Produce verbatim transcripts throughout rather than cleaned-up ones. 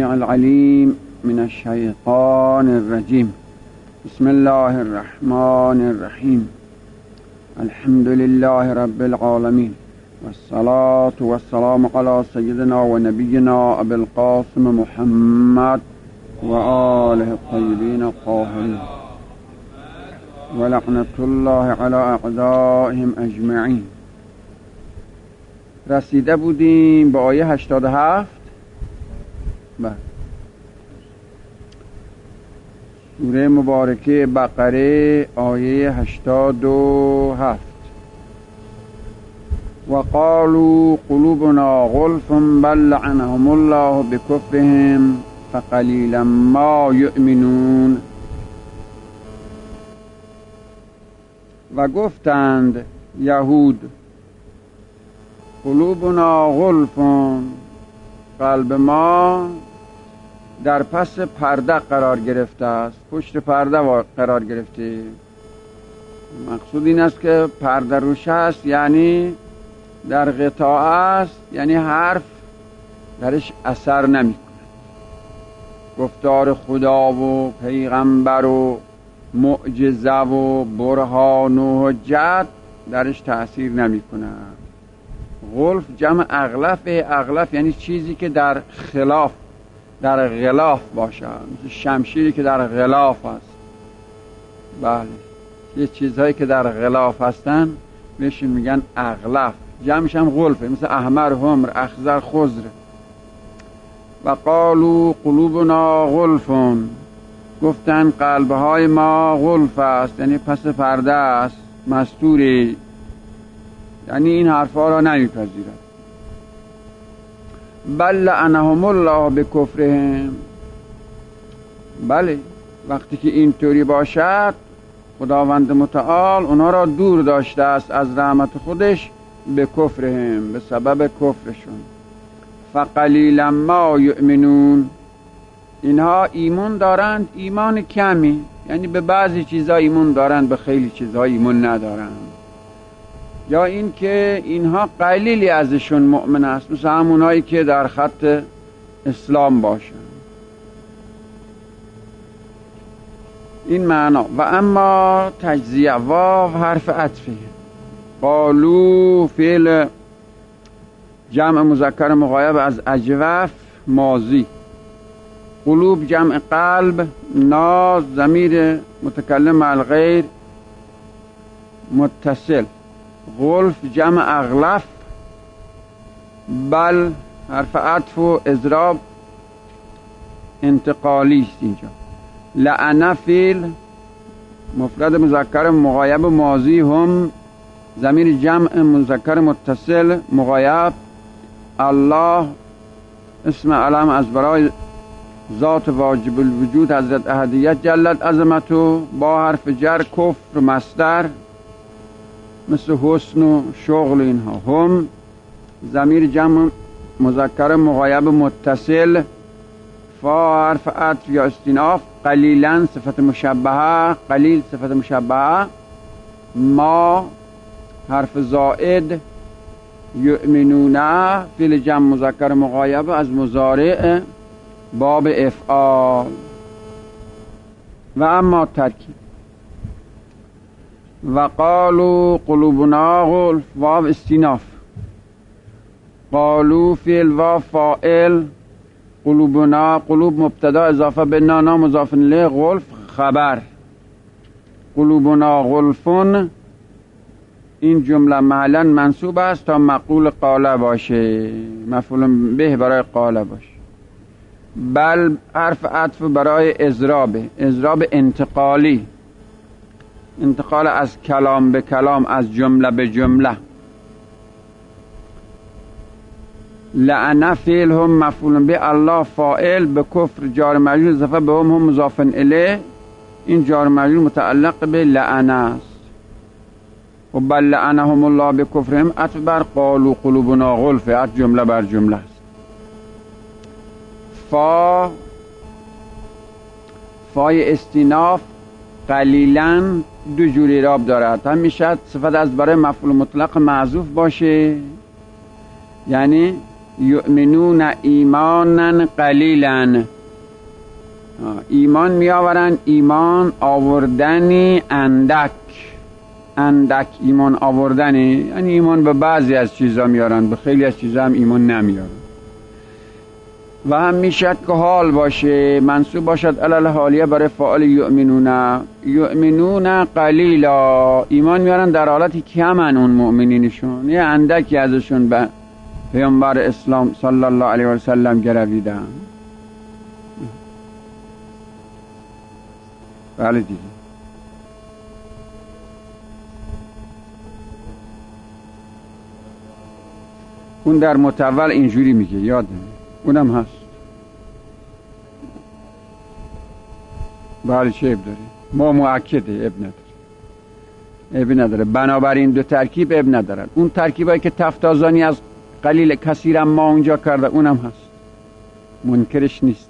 السميع العليم من الشيطان الرجيم. بسم الله الرحمن الرحيم. الحمد لله رب العالمين، والصلاة والسلام على سيدنا ونبينا أبي القاسم محمد وآله الطيبين الطاهرين، ولعنة الله على أعدائهم أجمعين. رسیده بودیم به آیه هشتاد و هفت. بله، سوره مبارکه بقره آیه هشتاد و هفت. وقالوا قلوبنا غلف بل لعنهم الله بكفرهم فقلیلا ما یؤمنون. و گفتند یهود قلوبنا غلف، قلب ما در پس پرده قرار گرفته است، پشت پرده قرار گرفته. مقصود این است که پرده روش است، یعنی در غطاء است، یعنی حرف درش اثر نمی کند. گفتار خدا و پیغمبر و معجزه و برهان و حجت درش تأثیر نمی کند. غلف جمع اغلف. اغلف یعنی چیزی که در خلاف، در غلاف باشد، مثل شمشیری که در غلاف است. بله، یه چیزهایی که در غلاف هستن بهشون میگن اغلف، جمعش هم غلفه، مثل احمر، حمر، اخضر، خضر. و قالوا قلوبنا غلفون، گفتن قلبهای ما غلف است، یعنی پس پرده است، مستوری، یعنی این حرفا را نمیپذیرد. بل لعنهم الله بکفرهم، بله، وقتی که اینطوری باشد خداوند متعال اونا را دور داشته است از رحمت خودش، به کفرهم، به سبب کفرشون. فقلیلا ما یؤمنون، اینها ایمان دارند، ایمان کمی، یعنی به بعضی چیزا ایمان دارند، به خیلی چیزا ایمان ندارند. یا این که اینها قلیلی ازشون مؤمن است، مثل همونایی که در خط اسلام باشند. این معنا. و اما تجزیه، واو حرف عطفه. قالو فعل جمع مذکر مغایب از اجوف ماضی. قلوب جمع قلب. نا ضمیر متکلم مع الغیر متصل. غلف جمع اغلف. بل حرف عطف و اضراب انتقالی است اینجا. لعنه فعل مفرد مذکر مغایب ماضی. هم ضمیر جمع مذکر متصل مغایب. الله اسم علم از برای ذات واجب الوجود حضرت احدیت جلت عظمتو. با حرف جر کفر مصدر مثل حسن و شغل اینها. هم ضمیر جمع مذکر مغایب متصل. فا حرف عطف یا استیناف. قلیلا صفت مشبهه، قلیل صفت مشبهه. ما حرف زائد. یؤمنون فعل جمع مذکر مغایب از مضارع باب افعال. و اما ترکیب. و قالوا قلوبنا غلف، واو استیناف. قالوا فعل و فاعل. قلوبنا قلوب مبتدا اضافه به نانا مضاف الیه. غلف خبر. قلوبنا غلفون، این جمله محلا منصوب است تا مقول قاله باشه، مفعول به برای قاله باشه. بل حرف عطف برای اضراب، اضراب انتقالی، انتقال از کلام به کلام، از جمله به جمله. لعنه فعل هم مفعول به الله فاعل. به کفر جار مجرور اضافه به هم هم مضاف الیه. این جار مجرور متعلق به لعنه است. و بل لعنهم الله بکفرهم عطف بر قالوا قلوبنا غلف، عطف جمله بر جمله است. فا فای استیناف قلیلا دو جوری اعراب دارد. هم میشد صفت از برای مفعول مطلق معذوف باشه، یعنی یؤمنون ایمانا قلیلا، ایمان می آورن ایمان آوردنی اندک، اندک ایمان آوردنی یعنی ایمان به بعضی از چیزا میارن، به خیلی از چیزا هم ایمان نمیارن. و هم میشد که حال باشه منصوب باشد علل حالیه برای فاعل یؤمنون. یؤمنون قلیلا، ایمان میارن در حالتی کمن اون مؤمنینشون، یه اندکی ازشون به پیامبر اسلام صلی الله علیه و سلم گرویدن. بله دیگه. اون در متول اینجوری میگه، یاد اونم هست. بله چه اب داره؟ ما مؤکده، اب نداره، اب نداره. بنابراین دو ترکیب اب ندارن. اون ترکیبایی که تفتازانی از قلیل کثیرم ما اونجا کرده اونم هست، منکرش نیست.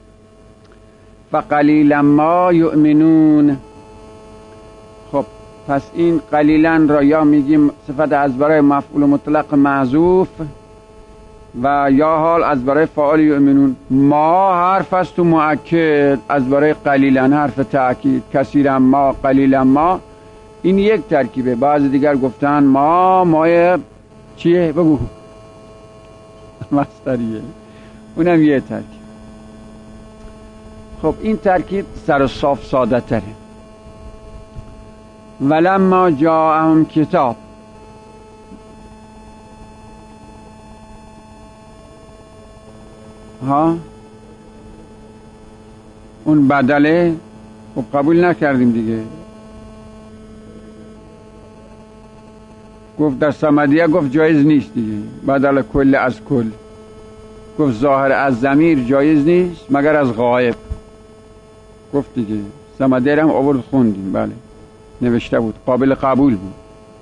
فقلیلا ما یؤمنون. خب پس این قلیلا را یا میگیم صفت از برای مفعول مطلق محذوف و یا حال از برای فاعل یؤمنون. ما حرف است و مؤکد از برای قلیلا حرف تأکید، کثیرا ما قلیلا ما، این یک ترکیبه. بعضی دیگر گفتن ما مای چیه بگو مصدریه، اونم یه ترکیب. خب این ترکیب سر و صاف ساده تره. ولما جاءهم کتاب، ها اون بدله خب قبول نکردیم دیگه. گفت در صمدیه گفت جایز نیست دیگه، بدل کل از کل. گفت ظاهر از ضمیر جایز نیست مگر از غایب. گفت دیگه صمدیه هم آورد خوندیم، بله نوشته بود، قابل قبول بود.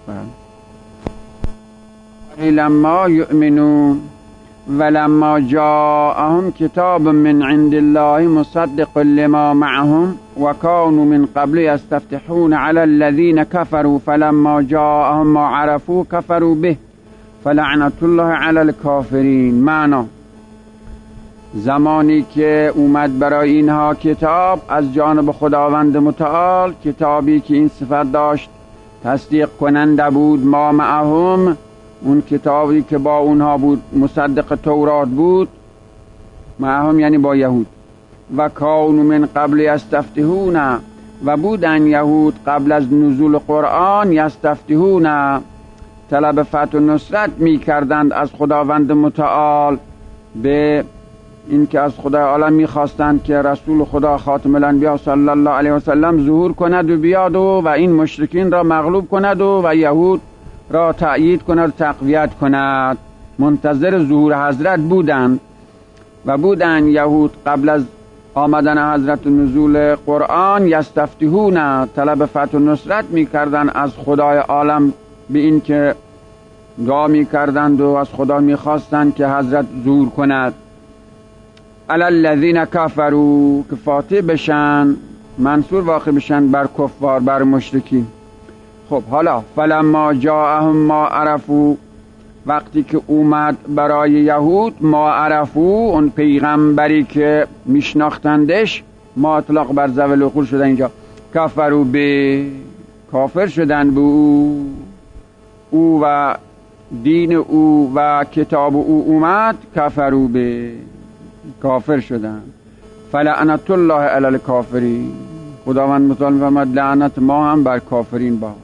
بله. لما یؤمنون ولما جاءهم کتاب من عند الله مصدق لما معهم وكانوا من قبل يستفتحون على الذين كفروا فلما جاءهم ما عرفوا كفروا به فلعنت الله على الكافرين. معنا زمانی که اومد برای اینها کتاب از جانب خداوند متعال، کتابی که این صفت داشت تصدیق کننده بود، ما معهم، اون کتابی که با اونها بود مصدق تورات بود، معهم یعنی با یهود. و کانوا من قبل یستفتحون، و بودن یهود قبل از نزول قرآن یستفتحون طلب فتح و نصرت می کردند از خداوند متعال، به این که از خدای عالم می خواستند که رسول خدا خاتم الانبیا صلی الله علیه و سلم ظهور کند و بیاد و, و این مشرکین را مغلوب کند و, و یهود را تأیید کند و تقویت کند. منتظر ظهور حضرت بودند و بودند یهود قبل از آمدن حضرت و نزول قرآن یستفتحون طلب فتح و نصرت می کردند از خدای عالم، به این که دعا می کردند و از خدا می خواستند که حضرت ظهور کند. علی الذین کفروا، که فاتح بشن، منصور واقع بشن بر کفار، بر مشرکین. خب حالا فلما جاءهم ما عرفوا، وقتی که اومد برای یهود ما عرفوا، اون پیغمبری که میشناختندش، ما اطلاق بر ذوی العقول شدن اینجا، کفروا به، کافر شدن به او، او و دین او و کتاب او اومد، کفروا به، کافر شدن. فلعنت الله علی الکافرین، خداوند متعال می‌فرماید لعنت ما هم بر کافرین با.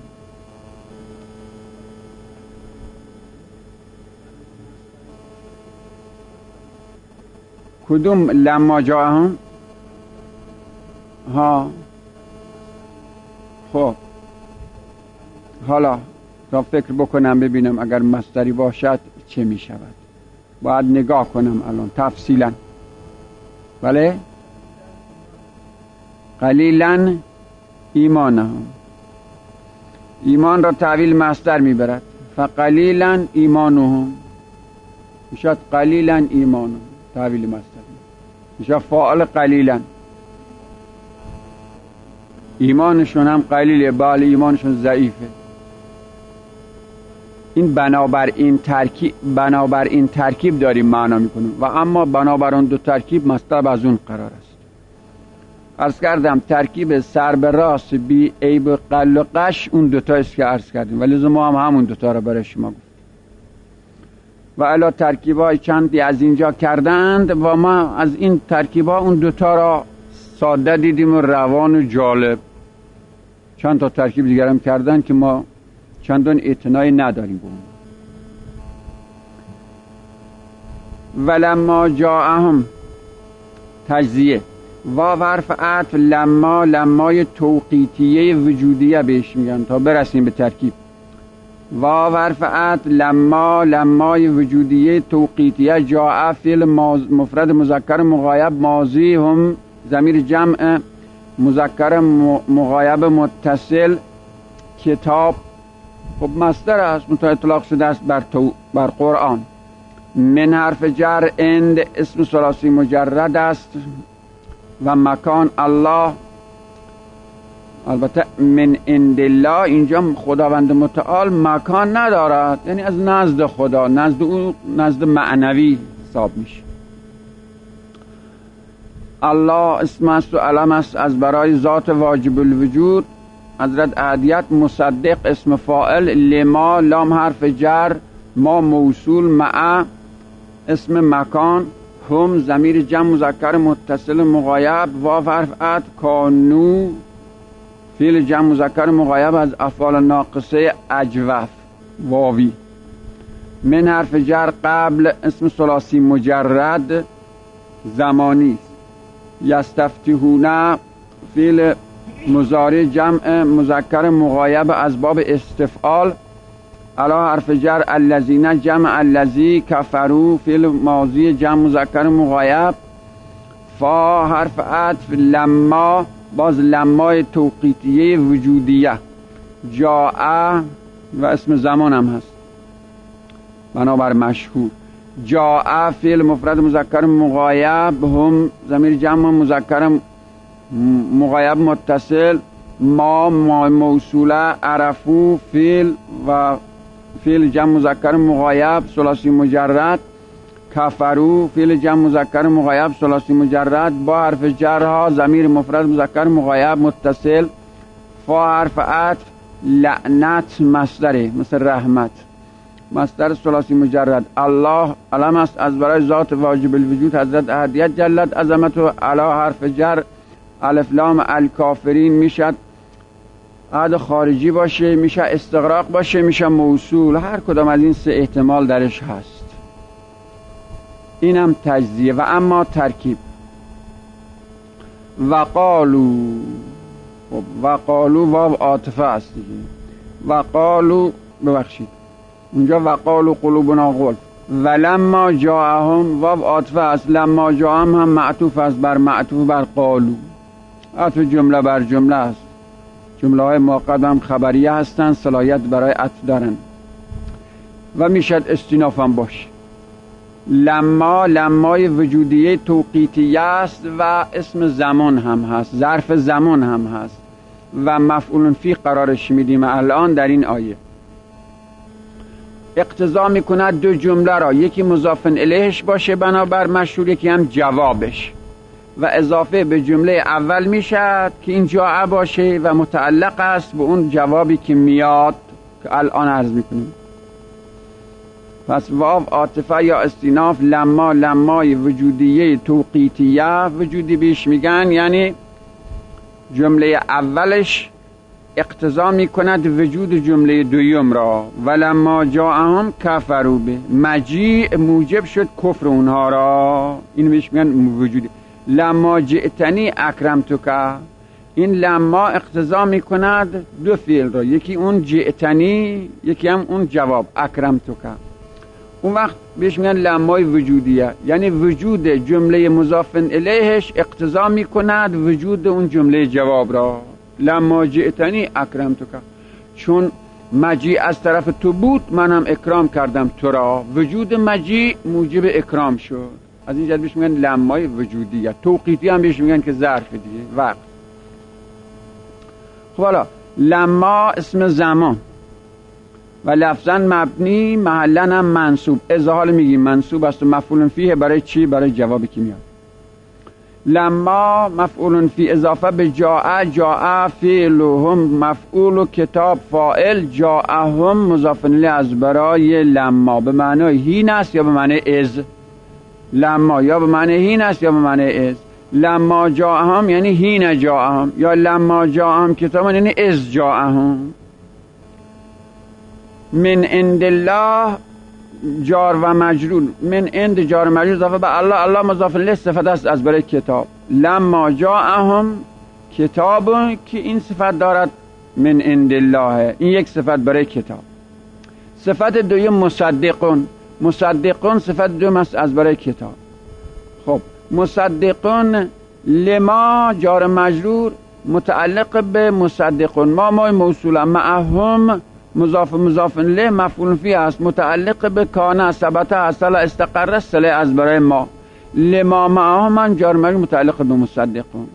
کدوم لما جاءهم؟ ها خب حالا تا فکر بکنم ببینم اگر مصدری باشد چه می شود. باید نگاه کنم الان تفصیلا. بله قلیلا ایمانهم، ایمان را تعویل مصدر می برد. فقلیلا ایمانهم میشد قلیلا ایمانهم، تعویل مصدر میشه فاعل قلیلا. ایمانشون هم قلیله، بله ایمانشون ضعیفه. این بنابر این ترکیب بنابر این ترکیب داریم معنا میکنیم و اما بنابر اون دو ترکیب مصدر از اون قرار است. عرض کردم ترکیب سر به راست بی عیب و قل و قش اون دوتا است که عرض کردیم ولی ما هم همون دوتا رو برای شما گفت و الا ترکیب های چندی از اینجا کردند و ما از این ترکیب ها اون دوتا را ساده دیدیم و روان و جالب. چند تا ترکیب دیگر هم کردن که ما چندان اعتنایی نداریم به اون. ولما جاءهم تجزیه و حرف عطف لما لمای توقیتیه وجودیه بهش میگن تا برسیم به ترکیب. و حرف عطف لما لمای وجودیه توقیتیه جاء فعل مفرد مذکر مغایب ماضی هم ضمیر جمع مذکر مغایب متصل کتاب خب مصدر است متى اطلاق شده است بر, بر قرآن. من حرف جر اند اسم ثلاثی مجرد است و مکان الله البته من عند الله اینجا خداوند متعال مکان ندارد یعنی از نزد خدا نزد او نزد معنوی حساب میشه. الله اسم است و علم است از برای ذات واجب الوجود. حضرت احدیت مصدق اسم فاعل لما لام حرف جر ما موصول مع اسم مکان هم ضمیر جمع مذکر متصل مغایب واو حرف عطف کانو فعل جمع مذکر مغایب از افعال ناقصه اجوف واوی. من حرف جر قبل اسم ثلاثی مجرد زمانی یستفتحون فعل مضارع جمع مذکر مغایب از باب استفعال علا حرف جر الذین جمع الذی کفروا فعل ماضی جمع مذکر مغایب. فا حرف عطف لما باز لمای توقیتیه وجودیه جاء و اسم زمان هم هست بنابر مشهور. جاء فعل مفرد مذکر مغایب هم ضمیر جمع مذکر مغایب متصل ما ما موصوله عرفو فعل و فعل جمع مذکر مغایب ثلاثی مجرد کفرو فعل جمع مذکر مغایب ثلاثی مجرد با حرف جرها ضمیر مفرد مذکر مغایب متصل. فا حرف عطف لعنت مصدره مثل رحمت مصدر ثلاثی مجرد. الله علم است از برای ذات واجب الوجود حضرت احدیت جلت عظمت و علا حرف جر الف لام الکافرین میشد عهد خارجی باشه میشه استغراق باشه میشه موصول هر کدام از این سه احتمال درش هست. اینم تجزیه. و اما ترکیب وقالو وقالو واو عاطفه است دیگه وقالو ببخشید اونجا وقالو قلوبنا غلف ولما جاءهم واو عاطفه است لما جاءهم هم معطوف است بر معطوف بر قالو عطف جمله بر جمله است. جمله های مقدم خبریه هستن صلاحیت برای عطف دارن و میشد استیناف هم باشه. لما لمای وجودیه توقیتیه است و اسم زمان هم هست ظرف زمان هم هست و مفعول فی قرارش میدیم الان در این آیه. اقتضا میکند دو جمله را یکی مضاف الیهش باشه بنابر مشهور یکی هم جوابش و اضافه به جمله اول میشد که این جاء باشه و متعلق است به اون جوابی که میاد که الان عرض میکنیم. پس واو عاطفه یا استیناف لما لمای وجودیه توقیتیه وجودی بیش میگن یعنی جمله اولش اقتضا میکند وجود جمله دویم را. ولما جاءهم کفروا به مجیء موجب شد کفر اونها را این بیش میگن وجودی. لما جئتنی اکرمتک این لما اقتضا میکند دو فعل را یکی اون جئتنی یکی هم اون جواب اکرمتک. اون وقت بهش میگن لمای وجودیه یعنی وجود جمله مضاف الیهش اقتضا میکند وجود اون جمله جواب را. لما جئتنی اکرمتک چون مجیء از طرف تو بود منم اکرام کردم تو را وجود مجیء موجب اکرام شد از این جهت بهش میگن لمای وجودیه. توقیتی هم بهش میگن که ظرف دیگه وقت. خب حالا لما اسم زمان و لفظا مبنی محلا هم منصوب. اذا حال میگیم منصوب است و مفعول فیه برای چی؟ برای جوابی که میاد. لما مفعول فی اضافه به جاء، جاء فعلهم مفعول و کتاب فاعل، جاءهم مضاف الیه از برای لما به معنای هین است یا به معنای از. لما یا به معنای هین است یا به معنای از. لما جاءهم یعنی هین جاءهم، یا لما جاءهم کتاب یعنی از جاءهم. من عند الله جار و مجرور، من عند جار و مجرور اضافه به الله، الله مضاف الیه صفت است از برای کتاب. لما جاءهم کتاب که این صفت دارد من عند الله، این یک صفت برای کتاب. صفت دویم مصدقون، مصدقون صفت دوم است از برای کتاب. خب مصدقون لما جار مجرور متعلق به مصدقون، ما ما موصولا، معهم مضاف مضاف الیه مفعول فیه است متعلق به کان، ثبت، حصل، استقر، صله از برای ما. لما معهم جار مجرور متعلق به مصدقون.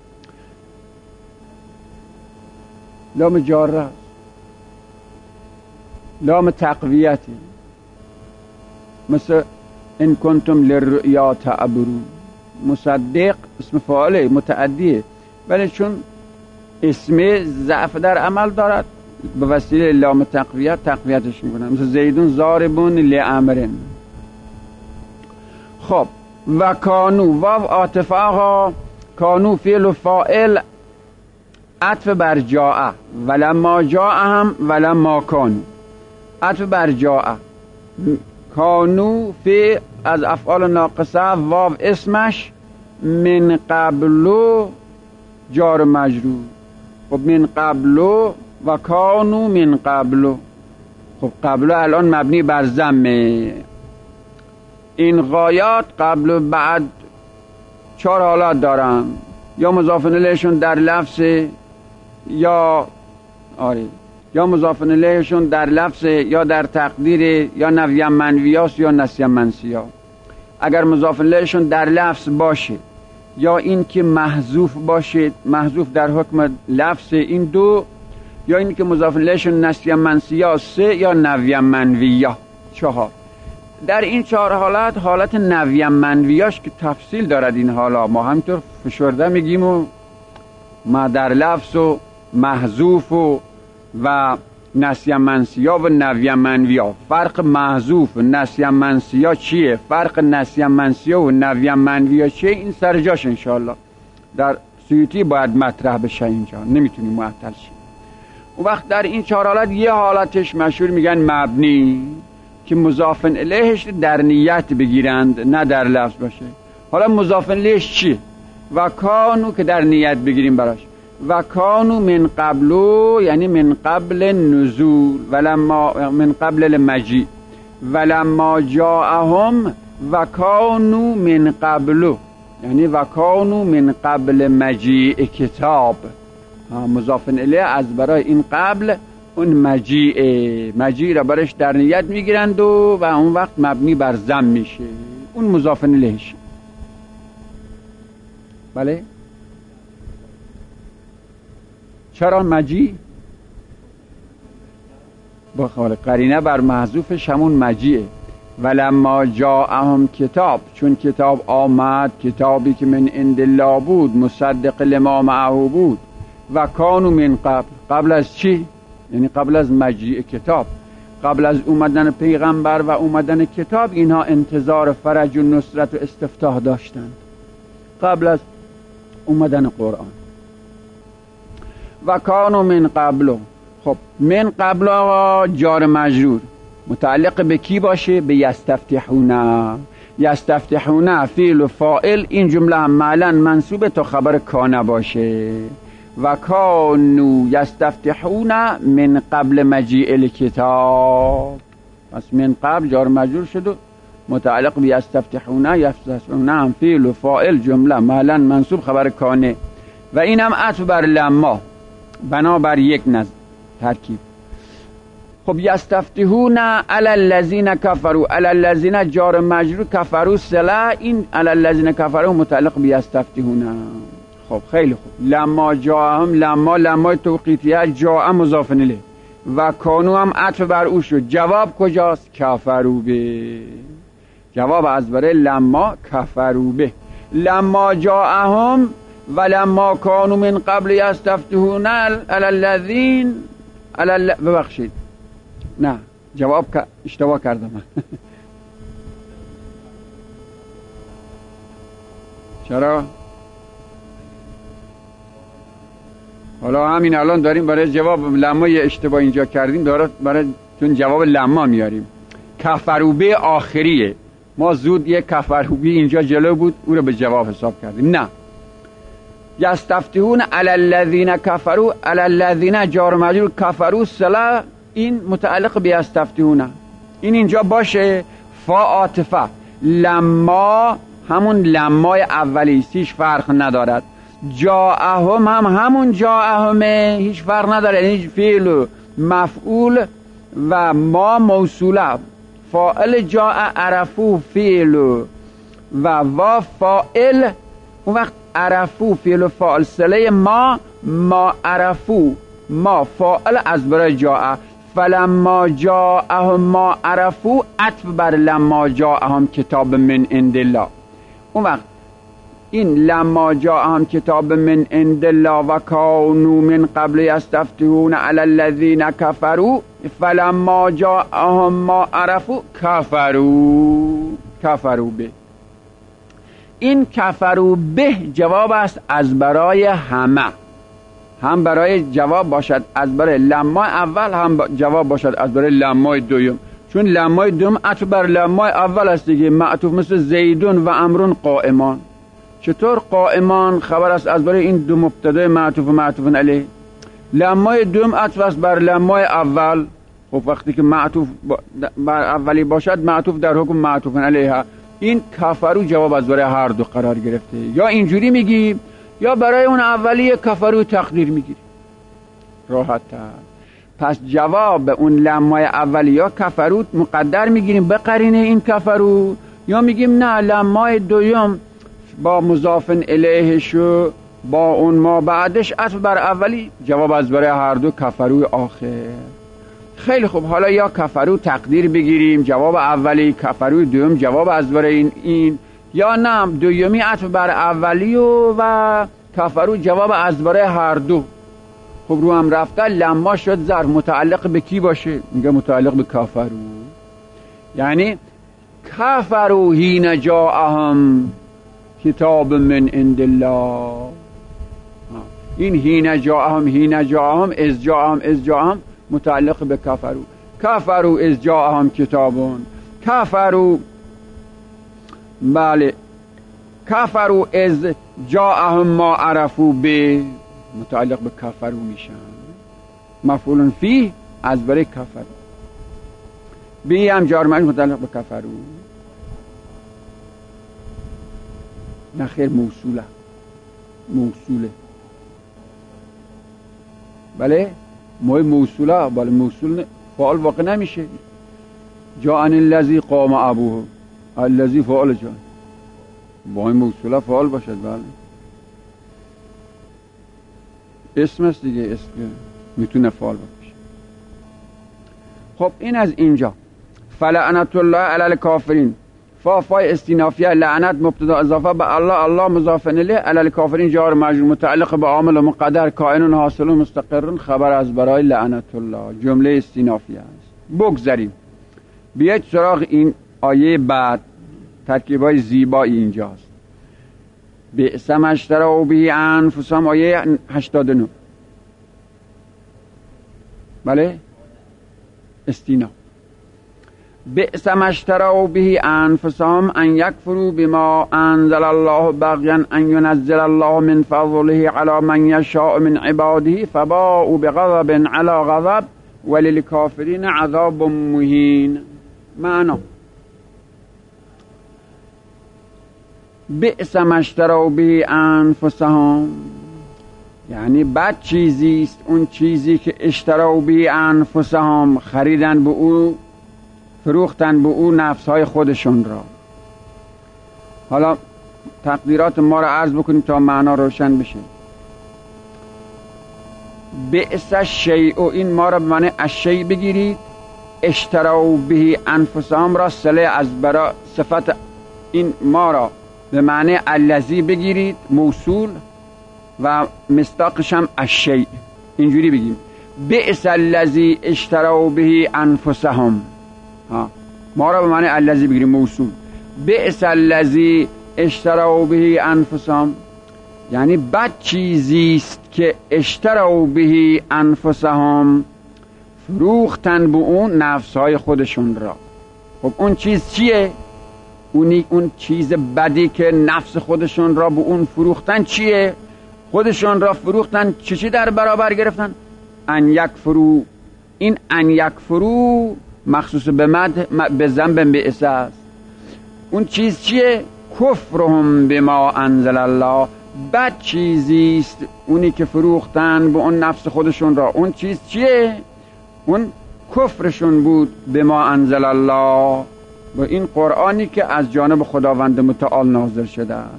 لام جاره، لام تقویتی، مثل ان کنتم للرؤیا تعبرون. مصدق اسم فاعل متعدیه، ولی چون اسم ضعف در عمل دارد به وسیله لام تقویت تقویتش میکنن، مثل زیدون ضاربون لامرن. خب و کانو واو عاطفه ها، کانو فعل و فاعل عطف بر جاء، ولما جاء هم ولما کانو عطف بر جاء. کانو فی از افعال ناقصه، واو اسمش، من قبلو جار مجرور. خب من قبلو و کانو من قبلو. خب قبلو الان مبنی بر ضمه. این غایات قبل و بعد چهار حالات دارن، یا مضاف الیهشون در لفظ، یا آره یا مضاف الیهشون در لفظ یا در تقدیر، یا نفی منویاست یا نسی منسیا. اگر مضاف الیهشون در لفظ باشه یا این که محذوف باشه، محذوف در حکم لفظ، این دو، یا این که مضاف الیهشون نسی منسیا سه، یا نفی منویا چهار. در این چهار حالت، حالت نفی منویاش که تفصیل دارد این حالا ما همینطور فشرده میگیم و ما در لفظ و محذوف و و نسیه منسیا و نفی منویا. فرق محذوف و نسیه منسیا چیه؟ فرق نسیه منسیا و نفی منویا چیه؟ این سر جاش انشاءالله در سیوطی باید مطرح بشه، اینجا نمیتونیم معطل شیم. و وقت در این چهار حالت یه حالتش مشهور میگن مبنی که مضاف الیهش در نیت بگیرند نه در لفظ باشه. حالا مضاف الیهش چیه؟ و کانو که در نیت بگیریم براش. و کانو من قبلو یعنی من قبل نزول، ولما من قبل المجیء، ولما جاءهم و کانو من قبلو یعنی و کانو من قبل مجیء کتاب. مضاف الیه از برای این قبل اون مجیء، مجیء را برش در نیت میگیرند و و اون وقت مبنی بر ضم میشه، اون مضاف الیهش. بله چرا مجیء؟ با خال قرینه بر محذوفش همون مجیء. ولما جاءهم کتاب، چون کتاب آمد، کتابی که من عند الله بود، مصدق لما معه بود. و کانو من قبل، قبل از چی؟ یعنی قبل از مجیء کتاب، قبل از اومدن پیغمبر و اومدن کتاب، اینها انتظار فرج و نصرت و استفتاح داشتند قبل از اومدن قرآن. و کانو من قبلو. خب من قبلو جار مجرور متعلق به کی باشه؟ به یستفتحونا. یستفتحونا فعل و فاعل، این جمله هم معلن منصوبه تا خبر کانه باشه. و کانو یستفتحونا من قبل مجیء الکتاب، پس من قبل جار مجرور شد و متعلق به یستفتحونا. یستفتحونا هم فعل و فاعل جمله معلن منصوب خبر کانه، و این هم عطف بر لما بنا بر یک نظر ترکیب. خب یستفتحون علی الذین کفروا، علی الذین جار مجرور، کفروا صله، این علی الذین کفروا متعلق به یستفتحون. خب خیلی خوب. لما جاءهم، لما لما توقیتیه، جاء مضاف الیه، و کانو هم عطف بر او شد. جواب کجاست؟ کفروا به. جواب از برای لما کفروا به. لما جاءهم و لما کانو من قبل یستفتحون علی الذین علی ببخشید نه جواب اشتباه کردم من. چرا؟ حالا همین الان داریم برای جواب لما یه اشتباه اینجا کردیم، داره برای چون جواب لما میاریم. کفروا به آخریه، ما زود یه کفروا به اینجا جلو بود او رو به جواب حساب کردیم. نه، یستفتحون علی الذین کفروا، علی الذین جار مجرور، کفروا صله، این متعلق به یستفتحون، این اینجا باشه. فا عاطفه، لما همون لمای اولی است، هیچ فرق ندارد. جاءهم هم همون جاءهمه، هیچ فرق نداره، یعنی فعل و مفعول و ما موصوله. فاعل جاء عرفو فعل و و فاعل، اون وقت عرفو فعل و فاعل صله ما ما عرفو ما فاعل از برای جاء. فلما جاءهم ما عرفو عطف بر لما جاءهم کتاب من عند الله. اون وقت این لما جاءهم کتاب من عند الله و کانوا من قبل یستفتحون علی الذین کفروا فلما جاءهم ما عرفوا کفروا کفروا به. این کفروا به جواب است از برای همه، هم برای جواب باشد از برای لما اول، هم جواب باشد از برای لمای دوم، چون لمای دوم عطف بر لمای اول است دیگه. معطوف مثل زیدون و امرون قائمان. چطور قائمان خبر است از برای این دو مبتدا معطوف و معطوف علیه؟ لمای دوم عطف است بر لمای اول. خب وقتی که معطوف بر اولی باشد معطوف در حکم معطوف علیه. این کفرو جواب از برای هر دو قرار گرفته. یا اینجوری میگی یا برای اون اولی کفرو تقدیر میگیری، راحت تر. پس جواب اون لمای اولی یا کفرو مقدر میگیریم به قرینه این کفرو، یا میگیم نه لمای دوم با مضاف الیه شو با اون ما بعدش عطف بر اولی، جواب از برای هر دو کفرو آخر. خیلی خوب، حالا یا کفرو تقدیر بگیریم جواب اولی، کفرو دوم جواب از برای این, این یا نه دومی عطف بر اولی و, و کفرو جواب از برای هر دو. خب رو هم رفته لما شد ظرف، متعلق به کی باشه؟ میگه متعلق به کفرو. یعنی کفرو حین جاءهم کتاب من عند الله. این حین جاءهم حین جاءهم از جاءهم از جاءهم متعلق به کفرو. کفرو از جاءهم کتابون، کفرو بله کفرو از جاءهم ما عرفو به متعلق به کفرو میشن، مفعول فیه از برای کفرو. بی هم جار مجرور متعلق به کفرو. نخیر موصوله موصوله بله مای موصوله بله موصول فعال واقع نمیشه. جاءن الذی قام ابوه، الذی فعال جان با موصوله فعال باشد بله اسم است دیگه، اسم میتونه فعال باشه. خب این از اینجا. فلعنت الله علی الکافرین، فا فای استینافیه، لعنت مبتدا اضافه به الله، الله مضاف الیه، علی الکافرین جار مجرور متعلق به عامل و مقدر، کائن حاصل و مستقر خبر از برای لعنت الله، جمله استینافیه است. بگذاریم بیاید سراغ این آیه بعد، ترکیبای زیبایی اینجاست. بئس ما اشتروا به انفسهم، آیه هشتاد و نه بله استینا. بئس ما اشتروا به انفسهم ان یکفروا بما انزل الله بغیا ان ينزل الله من فضله على من یشاء من عباده فباءوا بغضب على غضب وللکافرین عذاب مهین. معنا بئس ما اشتروا به انفسهم یعنی بد چیزی است اون چیزی که اشتروا به انفسهم خریدن به او، فروختن به او نفسهای خودشون را. حالا تقدیرات ما را عرض بکنیم تا معنا روشن بشه. بئس الشیء، این ما را به معنی الشیء بگیرید. اشتروا به انفسهم را صله از برا صفت این ما را به معنی الذی بگیرید موصول و مصداقش هم الشیء، اینجوری بگیم بئس الذی اشتروا به انفسهم. ها ما را به معنی الذی بگیریم موصول. بئس الذی اشتروا به انفسهم یعنی بد چیزی است که اشتروا به انفسهم فروختن به اون نفسهای خودشون را. خب اون چیز چیه؟ اونی اون چیز بدی که نفس خودشون را به اون فروختن چیه؟ خودشون را فروختن چی چی در برابر گرفتن؟ ان یکفروا. این ان یکفروا مخصوص به مد به ذنب بئس است. اون چیز چیه؟ کفرهم بما انزل الله. بد چیزی است اونی که فروختن به اون نفس خودشون را. اون چیز چیه؟ اون کفرشون بود به ما انزل الله، با این قرآنی که از جانب خداوند متعال نازل شده است.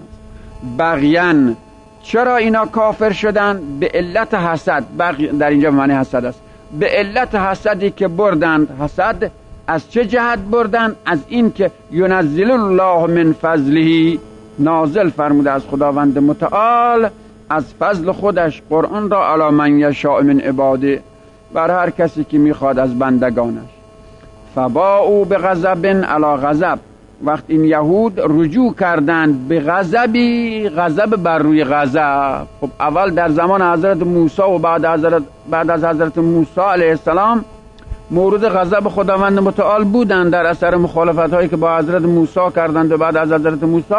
بغیان، چرا اینا کافر شدن؟ به علت حسد. بغی در اینجا معنی حسد است. به علت حسدی که بردند. حسد از چه جهت بردند؟ از این که ینزل الله من فضله، نازل فرموده از خداوند متعال از فضل خودش قرآن را علی من یشاء من عباده، بر هر کسی که میخواد از بندگانش. فباءوا بغضب علی غضب، وقت این یهود رجوع کردند به غضبی، غضب بر روی غضب. خب اول در زمان حضرت موسی و بعد حضرت بعد از حضرت موسی علیه السلام مورد غضب خداوند متعال بودند در اثر مخالفت هایی که با حضرت موسی کردند و بعد از حضرت موسی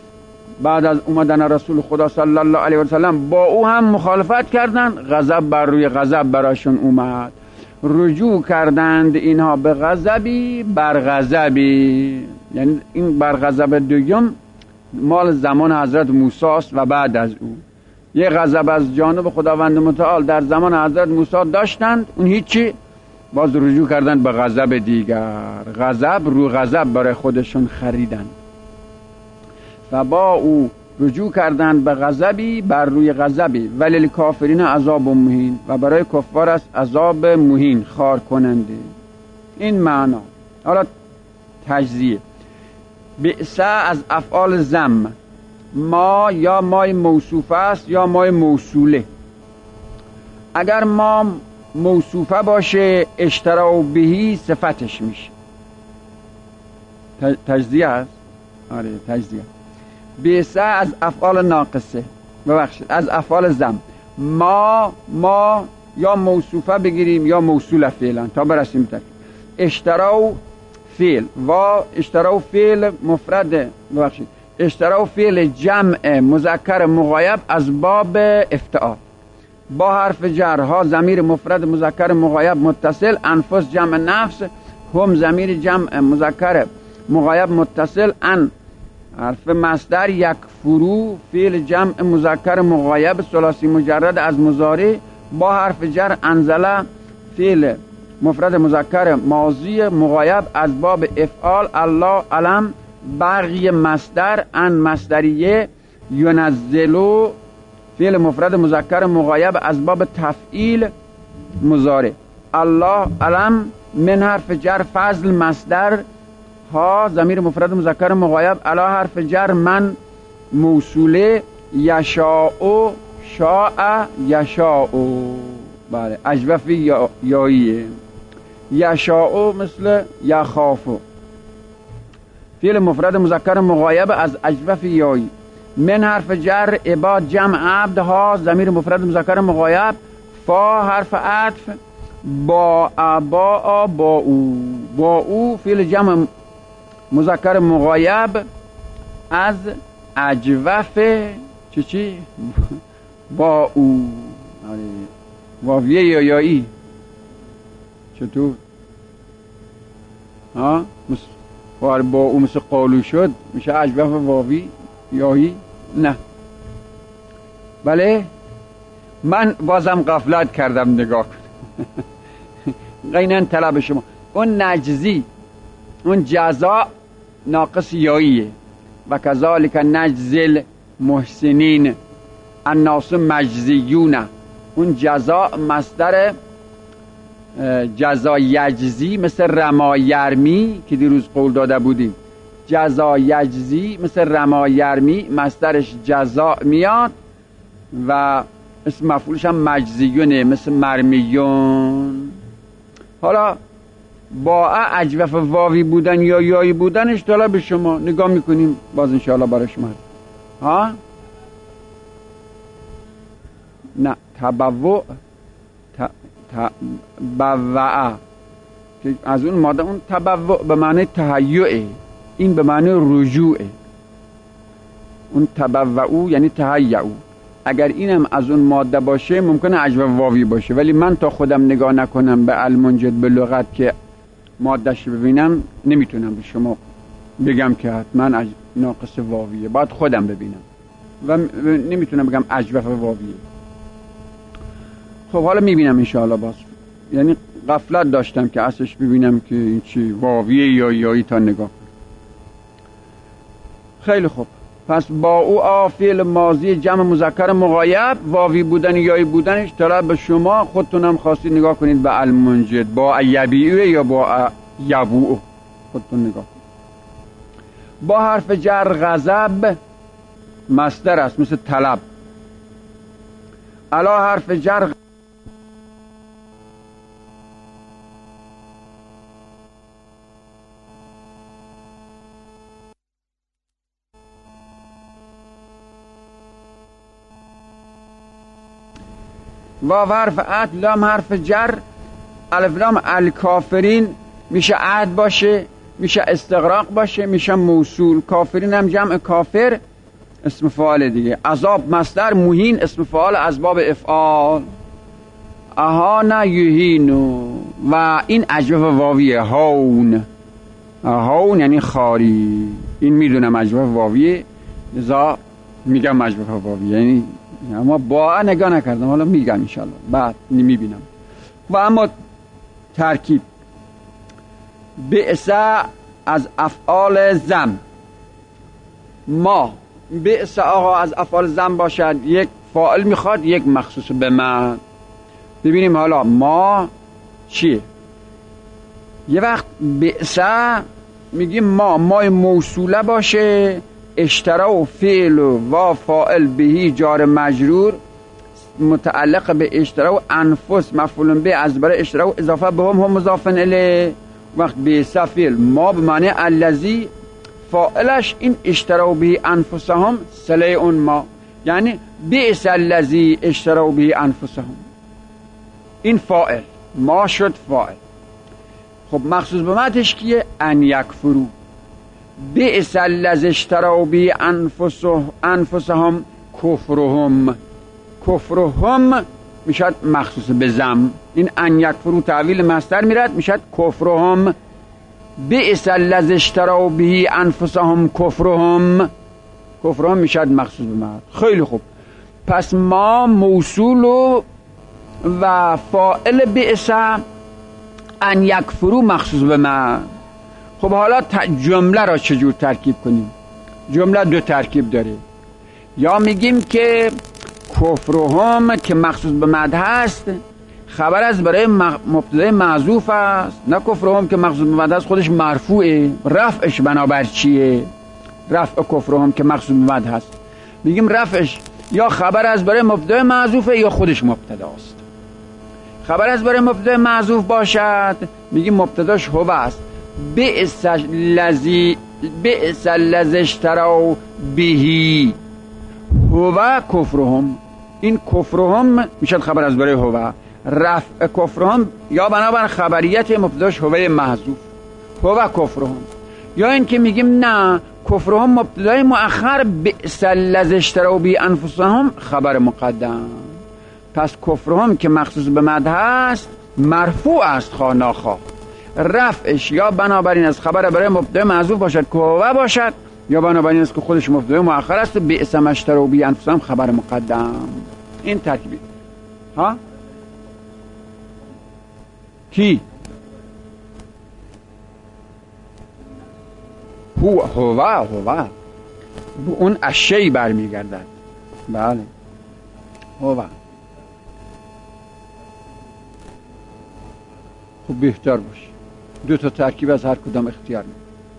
بعد از اومدن رسول خدا صلی الله علیه و سلم با او هم مخالفت کردند. غضب بر روی غضب براشون اومد. رجوع کردند اینها به غضبی بر غضبی، یعنی این بر غضب دوم مال زمان حضرت موسی است و بعد از او یه غضب از جانب خداوند متعال در زمان حضرت موسی داشتند، اون هیچی، باز رجوع کردند به غضب دیگر. غضب رو غضب برای خودشون خریدند. و با او رجوع کردند به غضبی بر روی غضبی. ولی کافرین عذاب مهین، و برای کفار است عذاب مهین، خار کننده. این معنا. حالا تجزیه. بئس از افعال ذم، ما یا مای موصوفه است یا مای موصوله. اگر ما موصوفه باشه اشتروا بهی صفتش میشه. تجزیه است. آره تجزیه. بئس از افعال ناقصه، ببخشید از افعال ذم. ما ما یا موصوفه بگیریم یا موصوله فعلا تا برسیم تک. اشتروا فعل و اشتروا فعل مفرد، ببخشید اشتروا فعل جمع مذکر مغایب از باب افتعال با حرف جر. ها ضمیر مفرد مذکر مغایب متصل، انفس جمع نفس، هم ضمیر جمع مذکر مغایب متصل، ان حرف مصدر یکفرو فعل جمع مذکر مغایب ثلاثی مجرد از مضارع با حرف جر انزله فعل مفرد مذکر ماضی مغایب از باب افعال. الله علم بقی مصدر ان مصدریه ینزلو فعل مفرد مذکر مغایب از باب تفعیل مضارع. الله علم من حرف جر فضل مصدر، ها ضمیر مفرد مذکر مغایب علی حرف جر من موصوله، یشاء شاء یشاء، بله اجوفی یا یاییه. یشاء مثل یخاف، فعل مفرد مذکر مغایب از اجوفی یایی. من حرف جر عباد جمع عبد، ها ضمیر مفرد مذکر مغایب، فا حرف عطف، با ابا با او، با او فعل جمع مذکر مغایب از اجوف چی چی با او، واویه یا یایی چطور؟ ها با او مثل قالو شد میشه اجوف واوی یایی؟ نه. بله من بازم غفلت کردم، نگاه کن. اینن طلب شما. اون نجزی، اون جزا ناقص یاییه. و کذالک نجزل محسنین الناس مجزیون. اون جزا مصدر جزا یجزی، مثل رما یرمی که دیروز قول داده بودیم. جزا یجزی مثل رما یرمی مصدرش جزا میاد و اسم مفعولش هم مجزیونه، مثل مرمیون. حالا با اجوف واوی بودن یا یایی بودنش حالا به شما نگاه میکنیم باز انشاءالله برای شما. ها نه تبوع تبوع که از اون ماده، اون تبوع به معنی تهیعه، این به معنی رجوعه. اون تبوعو یعنی تهیعو. اگر اینم از اون ماده باشه ممکنه اجوف واوی باشه، ولی من تا خودم نگاه نکنم به المنجد به لغت که مادهش ببینم نمیتونم به شما بگم که حتما ناقص واویه، باید خودم ببینم و نمیتونم بگم اجوف واویه. خب حالا میبینم انشاءالله باز، یعنی غفلت داشتم که اصلش ببینم که این چی واویه یا یایی تا نگاه. خیلی خوب، پس با او آفیل ماضی جمع مذکر مغایب، واوی بودن یایی بودنش طلب به شما خودتونم خواستید نگاه کنید به المنجد، با یبیعه یا با یبوع، خودتون نگاه کنید. با حرف جر غضب مصدر است مثل طلب. علا حرف جر و حرف عهد لام حرف جر، الف لام الکافرین میشه عهد باشه، میشه استغراق باشه، میشه موصول. کافرین هم جمع کافر اسم فاعل دیگه. عذاب مصدر، مهین اسم فاعل از باب افعال. اهان یهینو و این اجوف واویه. هون هون یعنی خاری، این میدونم اجوف واویه لذا میگم اجوف واویه، یعنی اما با نگاه نکردم، حالا میگم انشالله بعد میبینم. و اما ترکیب بئس از افعال ذم. ما بئس آقا از افعال ذم باشد، یک فاعل میخواد یک مخصوص به من. ببینیم حالا ما چیه. یه وقت بئس میگیم ما ما موصوله باشه، اشترا و فعل و فاعل بهی جار مجرور متعلق به اشترا و انفس مفعول به از برای اشترا و اضافه به هم هم مضاف الیه. وقت بئس فعل ما به معنی الذی، فاعلش این اشترا به انفسهم صله اون ما، یعنی بئس الذی اشترا به انفسهم، این فاعل ما شد فاعل. خب مخصوص به مدش کیه؟ ان یکفرو. بئس الذی اشتروا به انفسهم کفرهم. کفرهم میشد مخصوص به ذم، این ان یکفرو تعویل مصدر میرد میشد کفرهم. بئس الذی اشتروا به انفسهم کفرهم، کفرهم میشد مخصوص به مد. خیلی خوب، پس ما موصول و, و فاعل بئس ان یکفرو مخصوص به من. خب حالا جمله را چجور ترکیب کنیم؟ جمله دو ترکیب داره. یا میگیم که کفرهم که مخصوص به مد هست خبر از برای مبتدای محذوف است، نه کفرهم که مخصوص به مد هست خودش مرفوعه. رفعش بنابر چیه؟ رفع کفرهم که مخصوص به مد هست میگیم رفعش یا خبر از برای مبتدای محذوفه یا خودش مبتداست. خبر از برای مبتدای محذوف باشد میگیم مبتداش هو است. بئس الذی بئس الذی اشتروا به هو کفرهم، این کفرهم میشد خبر از برای هو. رفع کفرهم یا بنابر خبریت مبتداش هو محذوف، هو کفرهم. یا این که میگیم نه کفرهم مبتدای مؤخر، بئس الذی اشتروا به انفسهم خبر مقدم. پس کفرهم که مخصوص به مد هست مرفوع است خواه ناخواه. رفعش یا بنابراین از خبر برای مبتدای محذوف باشد که هو باشد، یا بنابراین است که خودش مبتدای مؤخر است، بئس ما اشتروا به انفسهم خبر مقدم. این ترکیبی ها کی هو هو هو اون اشی برمیگردد. بله هو خب بهتر باشه. دو تا ترکیب از هر کدام اختیار می.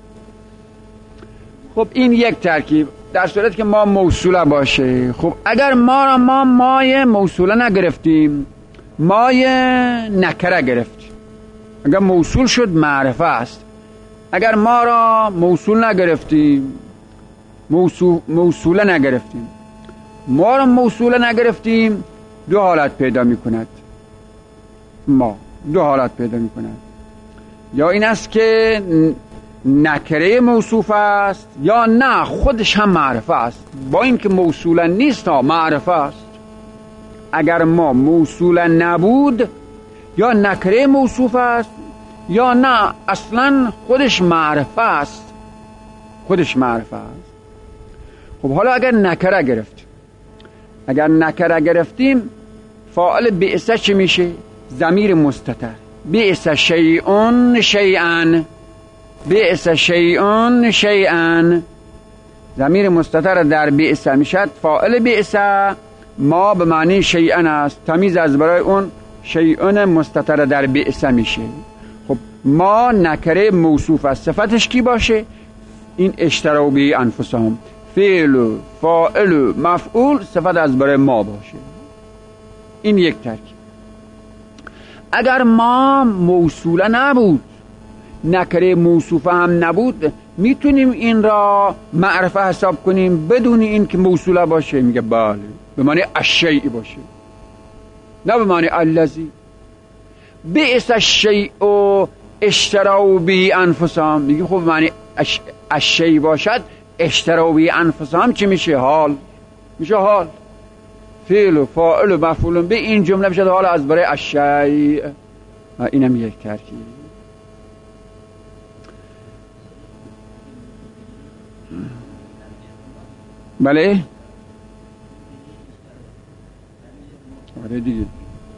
خب این یک ترکیب در صورتی که ما موصوله باشه. خب اگر ما را ما مای موصوله نگرفتیم، مای نکره گرفتیم. اگر موصول شد معرفه است. اگر ما را موصول نگرفتیم، موصول موصوله نگرفتیم، ما را موصوله نگرفتیم، دو حالت پیدا می کند. ما دو حالت پیدا می کند. یا این است که نکره موصوف است، یا نه خودش هم معرفه است. با اینکه موصولا نیست ها، معرفه است. اگر ما موصولا نبود، یا نکره موصوف است، یا نه اصلا خودش معرفه است. خودش معرفه است. خب حالا اگر نکره گرفتیم، اگر نکره گرفتیم، فاعل بئس چه میشه؟ ضمیر مستتر. بئس شیئون شیئا، بئس شیئون شیئا. ضمیر مستتر در بئس میشد فاعل بئس، ما به معنی شیئا است. تمیز از برای اون شیئون مستتر در بئس میشه. خب ما نکره موصوف است. صفتش کی باشه؟ این اشتروا به انفسهم. فعل و فاعل و مفعول صفت از برای ما باشه. این یک ترکیب. اگر ما موصوله نبود، نکره موصوفه هم نبود، میتونیم این را معرفه حساب کنیم بدون این که موصوله باشه؟ میگه بله، به معنی الشیء باشه، نه به معنی الذی. بئس الشیء اشتروا به انفسهم. میگه خب به معنی الشیء باشد، اشتروا به انفسهم چی میشه؟ حال میشه. حال فعل و فاعل و مفعول به این جمله میشه حال از برای الشیء. اینم یک ترکیب. بله آره دیگه.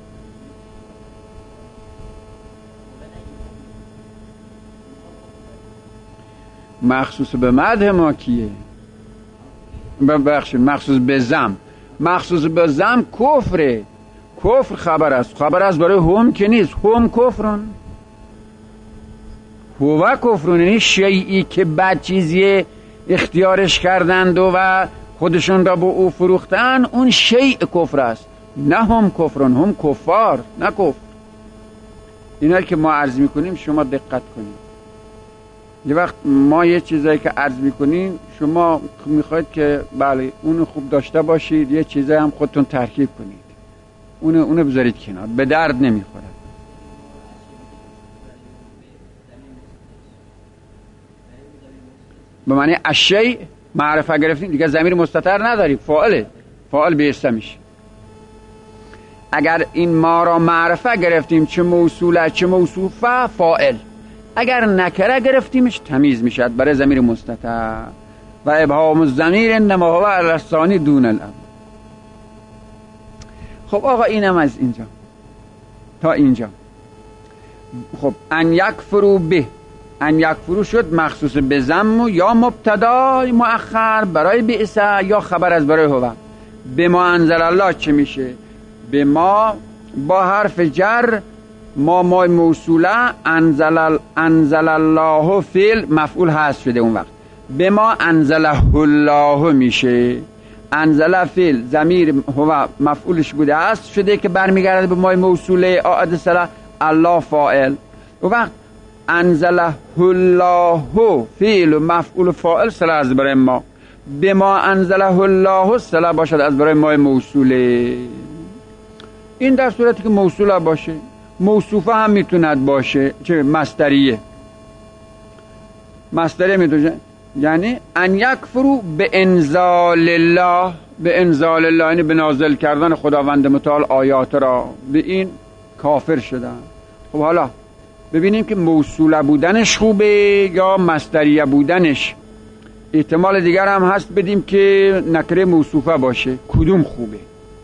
مخصوص به مدح ما کیه؟ ببخشید مخصوص به ذم. مخصوص به ذم کفره. کفر خبر است. خبر است برای هم که نیست. هم کفرون، هو کفرون، یعنی شیئی که بد چیزی اختیارش کردند و خودشون را به او فروختن، اون شیء کفر است. نه هم کفرون، هم کفار، نه کفر. اینا که ما عرض میکنیم شما دقت کنید. یه وقت ما یه چیزایی که عرض میکنیم شما میخواید که بله اونو خوب داشته باشید، یه چیزایی هم خودتون ترکیب کنید، اونو اونو بذارید کنار، به درد نمیخوره. به معنی الشیء معرفه گرفتیم دیگه، ضمیر مستتر نداریم، فاعله، فاعل بیسته میشه. اگر این ما را معرفه گرفتیم، چه موصوله چه موصوفه، فاعل. اگر نکره گرفتیمش تمیز میشد برای ضمیر مستتر. و ابهام الضمیر انما هو علی الثانی دون الاول. خب آقا اینم از اینجا تا اینجا. خب ان یکفروا به، ان یکفروا شد مخصوص به ضم یا مبتدا مؤخر برای بئس یا خبر از برای هو. به ما انزل الله چه میشه؟ به ما با حرف جر، ما ما موصوله، انزل انزل الله فعل مفعول هست شده، اون وقت به ما انزله الله میشه. انزل فعل ضمیر هو مفعولش بوده است شده که برمیگرده به ما موصوله عائد سله، الله فاعل. اون وقت انزله الله فعل مفعول فاعل سله از برای ما. به ما انزله الله سله باشد از برای ما موصوله. این در صورتی که موصوله باشه. موصوفه هم میتوند باشه، چه مصدریه. مصدریه میتونه یعنی ان یکفروا به انزال الله، به انزال الله یعنی به نازل کردن خداوند متعال آیات را، به این کافر شدن. خب حالا ببینیم که موصوله بودنش خوبه یا مصدریه بودنش. احتمال دیگر هم هست بدیم که نکره موصوفه باشه، کدوم خوبه؟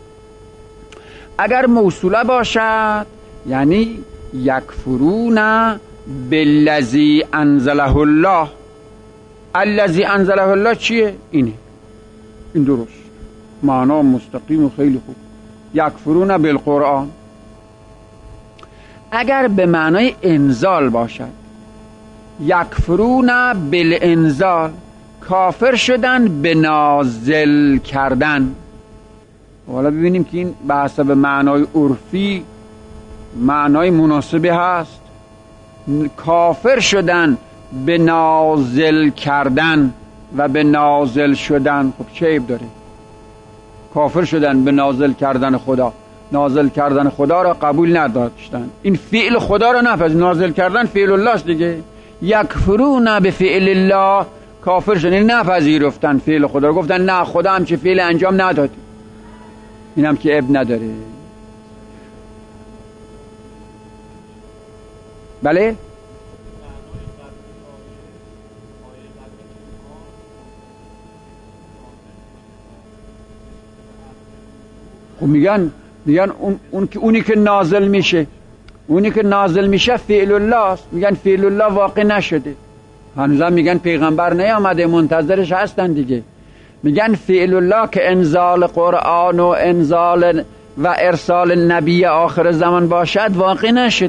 اگر موصوله باشد یعنی یکفرون بالذی انزله الله. الذی انزله الله چیه؟ اینه، این درست، معنا مستقیم و خیلی خوب. یکفرون بالقرآن. اگر به معنای انزال باشد، یکفرون بالانزال، کافر شدن به نازل کردن. حالا ببینیم که این به حسب معنای عرفی معنای مناسبی هست. کافر شدن به نازل کردن و به نازل شدن، خب چه عیب داره؟ کافر شدن به نازل کردن خدا، نازل کردن خدا را قبول نداشتن، این فعل خدا را نپذیرفتن. نازل کردن فعل الله است دیگه. یکفرون به فعل الله، کافر شدن نپذیرفتن فعل خدا را، گفتن نه خدا هم چه فعل انجام نداد، این هم که عیب نداره. بله خب میگن میگن اون, اون که اونی که نازل میشه اونی که نازل میشه فعل الله است. میگن فعل الله واقع نشده، هنوزم میگن پیغمبر نیامده، منتظرش هستن دیگه. میگن فعل الله که انزال قرآن و انزال و ارسال نبی آخر زمان باشد واقع نشد.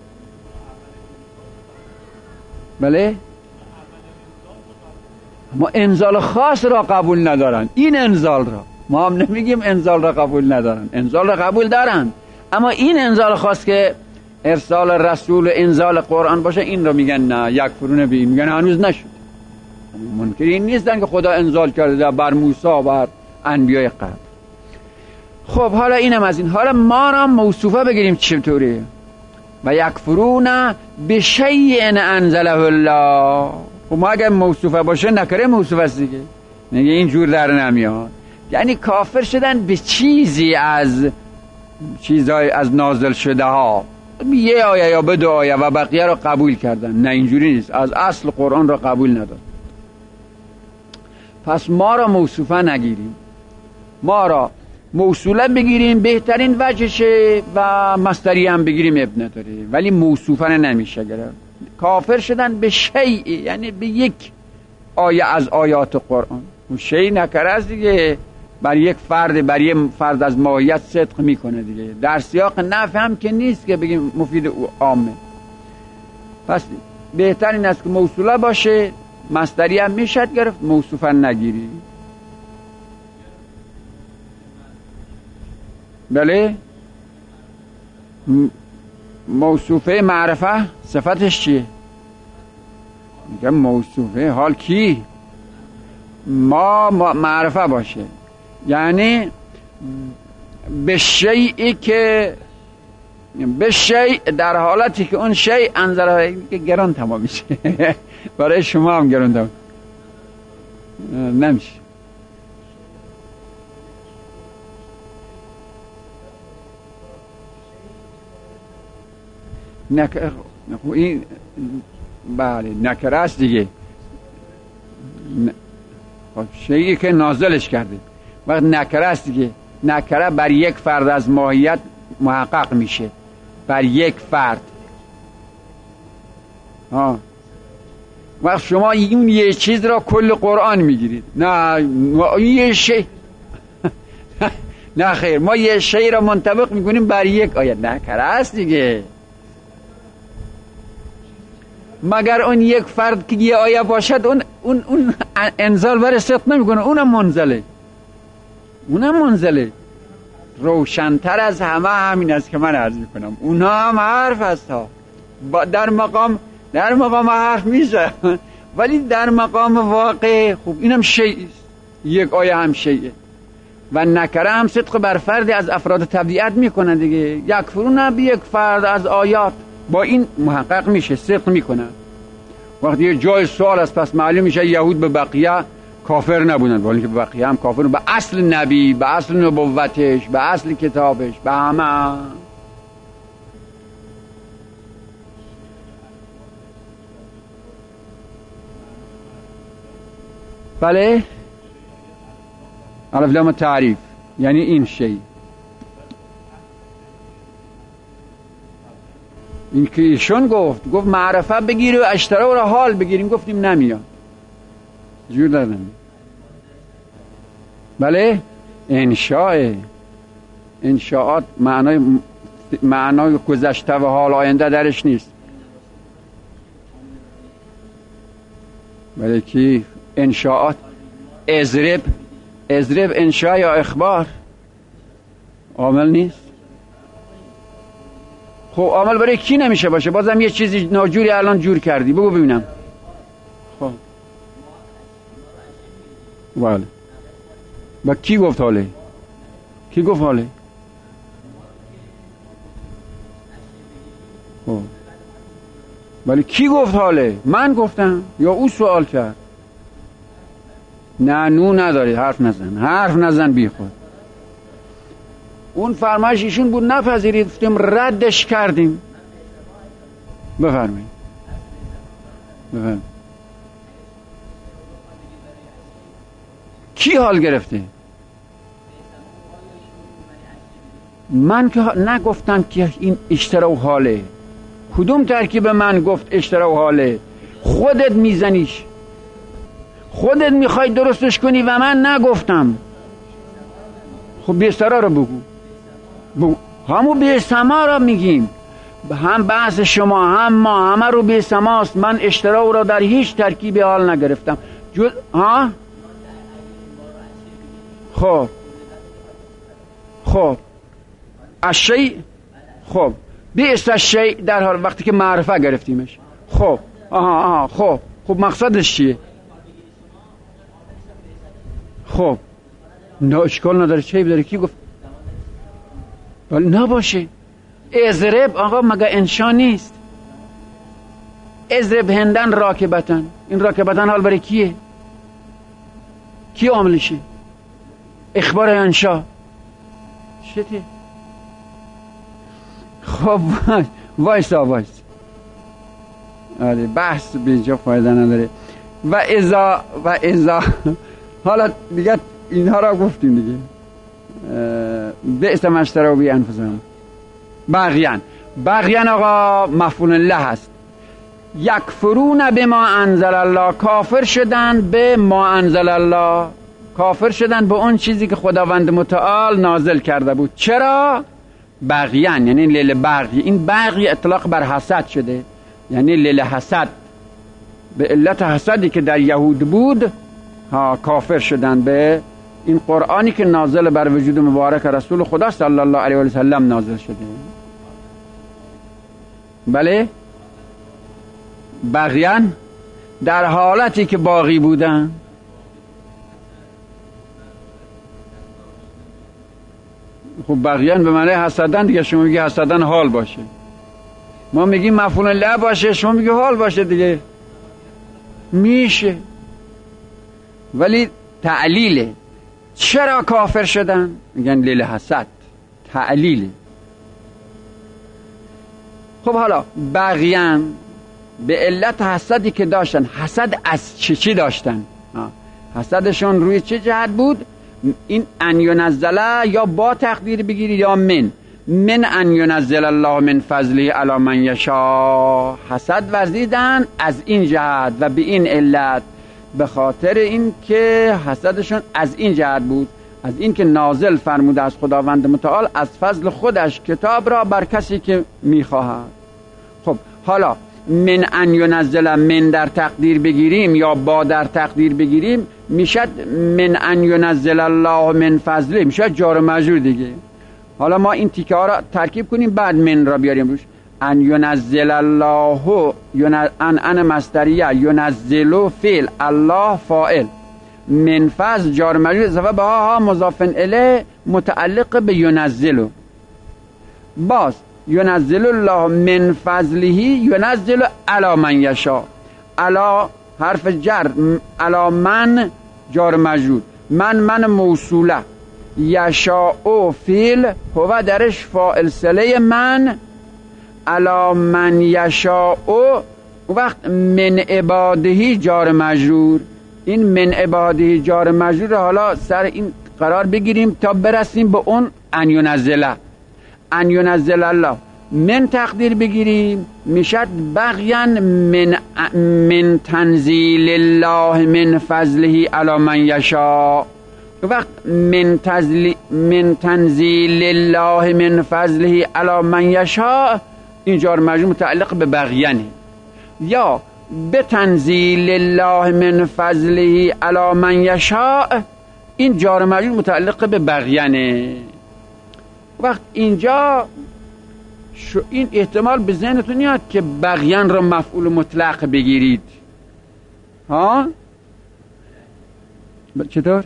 بله ما انزال خاص را قبول ندارن، این انزال را ما هم نمیگیم انزال را قبول ندارن، انزال را قبول دارن، اما این انزال خاص که ارسال رسول و انزال قرآن باشه این را میگن نه، یکفرون به این، میگن هنوز نشد. منکر این نیستن که خدا انزال کرده بر موسی و بر انبیای قبل. خب حالا اینم از این. حالا ما را موصوفه بگیریم چطوری؟ و یکفرون به شیء انزله الله. خب ما اگر موصوفه باشه نکره موصوفه است دیگه، میگه این جور در نمیاد. یعنی کافر شدن به چیزی از چیزای از نازل شده ها، یه آیه یا به دو آیه و بقیه را قبول کردن. نه اینجوری نیست، از اصل قرآن را قبول نداد. پس ما را موصوفه نگیریم، ما را موصوله بگیریم بهترین وجهشه، و مصدری هم بگیریم ابن نداره، ولی موصوفه نمیشه گرفت. کافر شدن به شیء یعنی به یک آیه از آیات قرآن. شیء نکره است دیگه، بر یک فرد بر یک فرد از ماهیت صدق میکنه دیگه، در سیاق نفی هم که نیست که بگیم مفید او عامه. پس بهتر این است که موصوله باشه، مصدری هم میشد گرفت، موصوفا نگیری. بله موصوفه معرفه صفتش چیه؟ میگم موصوفه حال کی؟ ما معرفه باشه، یعنی به شیئی که به شیء در حالتی که اون شیء انظر گران تمام میشه. برای شما هم گران تمام نمیشه. نکره این بله نکره است دیگه، شیئی که نازلش کرده وقت نکره است دیگه. نکره بر یک فرد از ماهیت محقق میشه، بر یک فرد. ها وقت شما این یه چیز را کل قرآن میگیرید، نه یه شی نه خیر، ما یه شی را منطبق میکنیم بر یک آیه، نکره است دیگه. مگر اون یک فرد که یه آیه باشد اون اون اون انزال بر صدق نمیکنه، اونم منزله، اونم منزله. روشن‌تر از همه همین است که من عرض میکنم، اونها هم حرف است ها، در مقام در مقام حرف میشه، ولی در مقام واقع خوب اینم شیء است، یک آیه هم شیء. و نکره هم صدق بر فردی از افراد طبیعت میکنه دیگه. یکفرون به یک فرد از آیات، با این محقق میشه، صدق میکنه. وقتی یه جای سوال است پس معلوم میشه یهود به بقیه کافر نبودن، ولی که به بقیه هم کافر، به اصل نبی، به اصل نبوتش، به اصل کتابش، به همه. بله الف لام تعریف یعنی این شی، این که ایشون گفت گفت معرفه بگیری و اشترا را حال بگیریم، گفتیم نمیاد، جور دادن. بله انشاء، انشاءات معنای معنای گذشته و حال آینده درش نیست، بلکه انشاءات. اضرب اضرب انشاء یا اخبار عامل نیست. خب عامل برای کی نمیشه باشه؟ بازم یه چیزی ناجوری الان جور کردی، بگو ببینم. خب بله، با کی گفت حاله؟ کی گفت حاله؟ خب ولی کی گفت حاله؟ من گفتم یا او سوال کرد؟ نه نو نداری، حرف نزن، حرف نزن بی خود. اون فرمایش ایشون بود، نپذیرید، گفتیم ردش کردیم. بفرمایید بفرمایید. کی حال گرفته؟ من که نگفتم که این اشترا و حاله. کدوم ترکیب من گفت اشترا و حاله؟ خودت میزنیش، خودت میخوای درستش کنی و من نگفتم. خب بیسترا رو بگو, بگو. همو بیستما رو میگیم، هم بحث شما هم ما همه رو بیستماست. من اشترا رو در هیچ ترکیب حال نگرفتم جز ها. خب خب اشی، خب بیست اشی در حال وقتی که معرفه گرفتیمش. خب آها آها خب خب مقصدش چیه؟ خب نه اشکال نداره، چه داره؟ کی گفت؟ ولی نباشه. اضرب آقا مگه انشا نیست؟ اضرب هندن راکبتن، این راکبتن حال برای کیه؟ کی عاملشه؟ اخبار انشا شده. خب وایسا وایس، آره بحث به اینجا فایده نداره. و ازا و ازا حالا دیگه اینها را گفتیم دیگه. بئس ما اشتروا به انفسهم بغیان. بغیان آقا مفعول له هست. یکفرون بما انزل الله، کافر شدن به ما انزل الله، کافر شدن به اون چیزی که خداوند متعال نازل کرده بود. چرا؟ بغیان یعنی لیل بغی. این بغی اطلاق بر حسد شده، یعنی لیل حسد، به علت حسدی که در یهود بود ها کافر شدن به این قرآنی که نازل بر وجود مبارک رسول خدا صلی الله علیه و سلم نازل شده. بله بغیان در حالتی که باقی بودن. خب بغیان به معنی حسدن دیگه، شما میگی حسدن حال باشه، ما میگیم مفعول له باشه، شما میگی حال باشه دیگه. میشه ولی تعلیله. چرا کافر شدن؟ میگن لیل حسد، تعلیله. خب حالا بغیان به علت حسدی که داشتن، حسد از چی چی داشتن؟ حسدشون روی چه جهت بود؟ این ان ینزله یا با تقدیر بگیری یا من من ان ینزل الله من فضله علی من یشاء. حسد ورزیدن از این جهت و به این علت، به خاطر این که حسدشون از این جهت بود، از این که نازل فرموده از خداوند متعال از فضل خودش کتاب را بر کسی که میخواهد. خب حالا من ان ینزل من در تقدیر بگیریم یا با در تقدیر بگیریم، میشد من ان ینزل الله من فضله، میشد جار و مجرور دیگه. حالا ما این تیکه ها را ترکیب کنیم بعد من را بیاریم روش. ان ینزل الله ان ان مصدریه، ینزل فعل، الله فاعل، من فضل جار و مجرور اضافه به ها مضاف الیه متعلق به ینزل. باز ینزل الله من فضله ینزل علی من یشاء. علی حرف جر، علی من جار مجرور، من من موصوله، یشاء فعل هو درش فاعل صله من، علی من یشاء وقت من عباده جار مجرور. این من عباده جار مجرور حالا سر این قرار بگیریم تا برسیم به اون ان ینزله. ان ینزل الله من تقدیر بگیریم میشد بغیان من من تنزیل الله من فضله علی من یشاء. وقت من, تزلی من تنزیل الله من فضله علی من یشاء، این جار مجرور متعلق به بغیانه، یا به تنزیل الله من فضله علی من یشاء، این جار مجرور متعلق به بغیانه. وقت اینجا شو این احتمال به ذهنتون میاد که بغیان رو مفعول مطلق بگیرید. ها چطور؟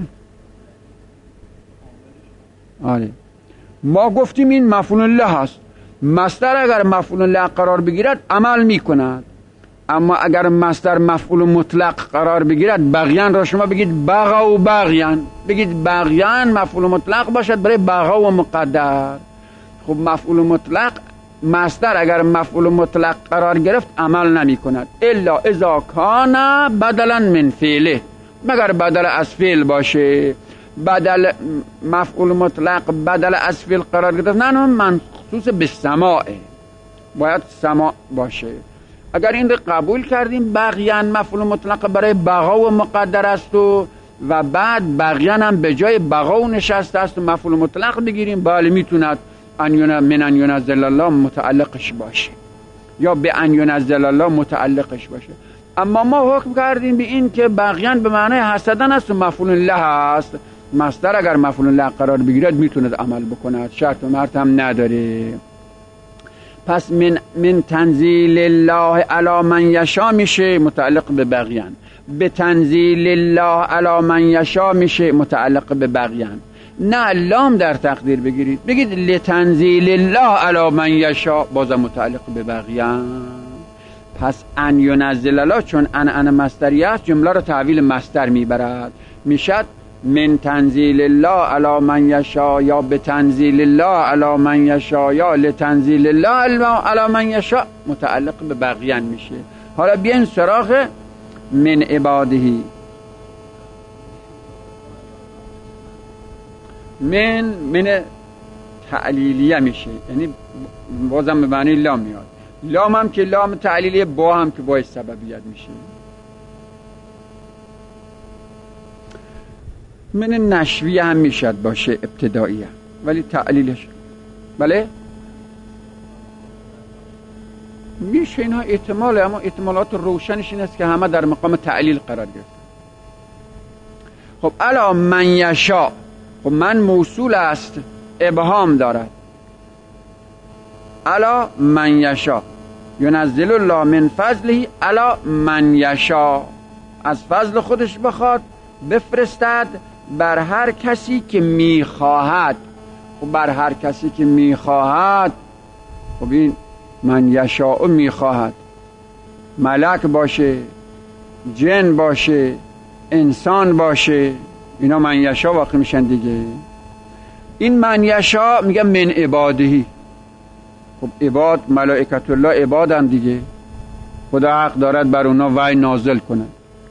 آره ما گفتیم این مفعول الله هست، مصدر اگر مفعول الله قرار بگیرد عمل میکند، اما اگر مصدر مفعول مطلق قرار بگیرد بغیان را شما بگید بغا و بغیان، بگید بغیان مفعول مطلق باشد برای بغا و مقدر. خب مفعول مطلق مصدر اگر مفعول مطلق قرار گرفت عمل نمی کند الا اذا کان بدلا من فعله، مگر بدل از فعل باشه. بدل مفعول مطلق بدل از فعل قرار گرفت نه منصوص به سماعه، باید سماع باشه. اگر این رو قبول کردیم بغیان مفعول مطلق برای بغا و مقدر است و و بعد بغیان هم به جای بغا و نشسته است و مفعول مطلق بگیریم، بله میتوند ان من ان ینزل الله متعلقش باشه یا به ان ینزل الله متعلقش باشه. اما ما حکم کردیم به این که بغیان به معنای حسدن است و مفعول الله است، مصدر اگر مفعول الله قرار بگیرد میتوند عمل بکند، شرط و مرد هم نداره. پس من من تنزیل الله علی من یشا میشه متعلق به بغیان، به تنزیل الله علی من یشا میشه متعلق به بغیان. نه لام در تقدیر بگیرید بگید لتنزیل الله علی من یشا، بازم متعلق به بغیان. پس ان ینزل الله چون ان ان مصدری است جمله رو تحویل مصدر میبرد، میشد من تنزیل الله علی من یشا یا به تنزیل الله علی من یشا یا لتنزیل الله علی من یشا، متعلق به بغیان میشه. حالا بیاین سراغ من عبادهی. من من تعلیلیه میشه، یعنی بازم به معنی لام میاد، لام هم که لام تعلیلیه، با هم که باعث سببیت میشه. من نشویه هم میشد باشه ابتداییه ولی تعلیلش بله میشه، اینها احتماله، اما احتمالات روشنش این است که همه در مقام تعلیل قرار گرفت. خب الا من یشا، خب من موصول است ابهام دارد، الا من یشا ینزل الله من فضله الا من یشا، از فضل خودش بخواد بفرستد بر هر کسی که میخواهد. خب بر هر کسی که میخواهد، خب این من یشاء میخواهد، ملک باشه، جن باشه، انسان باشه، اینا من یشاء واقع میشن دیگه. این من یشاء میگم من عبادهی. خب عباد ملائکت الله عبادن دیگه، خدا حق دارد بر اونا وحی نازل کنه.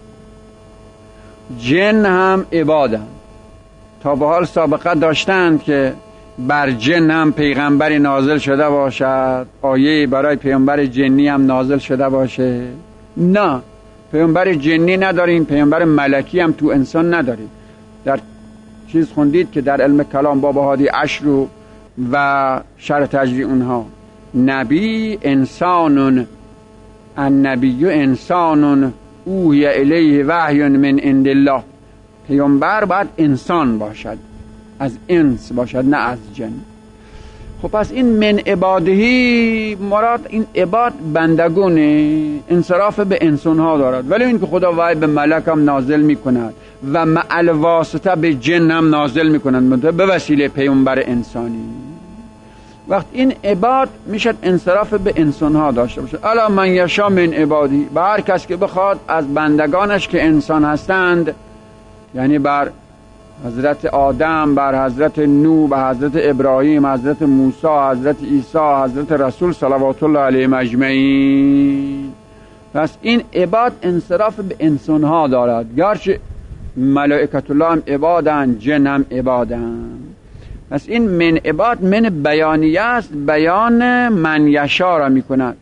جن هم عبادن، تا به حال سابقه داشتند که بر جن هم پیغمبری نازل شده باشد، آیه برای پیغمبر جنی هم نازل شده باشه؟ نه، پیغمبر جنی نداریم، پیغمبر ملکی هم تو انسان نداریم. در چیز خوندید که در علم کلام باب هادی عشر و شرح تجریع اونها، نبی انسانون، النبی انسانون اوحی الیه وحی من عند الله، پیامبر باید انسان باشد، از انس باشد نه از جن. خب پس این من عبادهی مراد این عباد بندگونه، انصراف به انسان ها دارد، ولی این که خدا وحی به ملک هم نازل می کند و معل واسطه به جن هم نازل می کند به وسیله پیامبر انسانی. وقت این عباد میشد انصراف به انسان ها داشته باشه. الا من یشا من عبادی، به هر کس که بخواد از بندگانش که انسان هستند، یعنی بر حضرت آدم، بر حضرت نوح، بر حضرت ابراهیم، حضرت موسی، حضرت عیسی، حضرت رسول صلوات الله علیهم اجمعین. پس این عباد انصراف به انسان ها دارد، گرچه ملائکت الله هم عبادن، جن هم عبادن. پس این من عباد من بیانیه است، بیان من یشا را می کند.